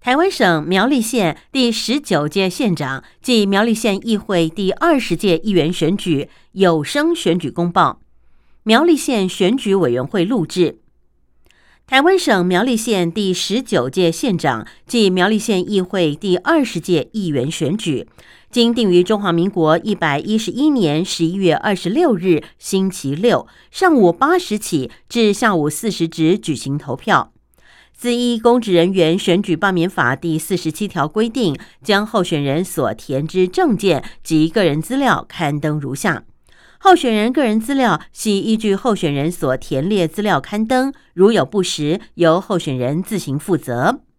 台湾省苗栗县第19届县长暨苗栗县议会第20届议员选举有声选举公报，苗栗县选举委员会录制。台湾省苗栗县第19届县长暨苗栗县议会第20届议员选举，经定于中华民国111年11月26日星期六上午8时起至下午4时止举行投票。自依公职人员选举罢免法第47条规定，将候选人所填之证件及个人资料刊登如下。候选人个人资料系依据候选人所填列资料刊登，如有不实，由候选人自行负责。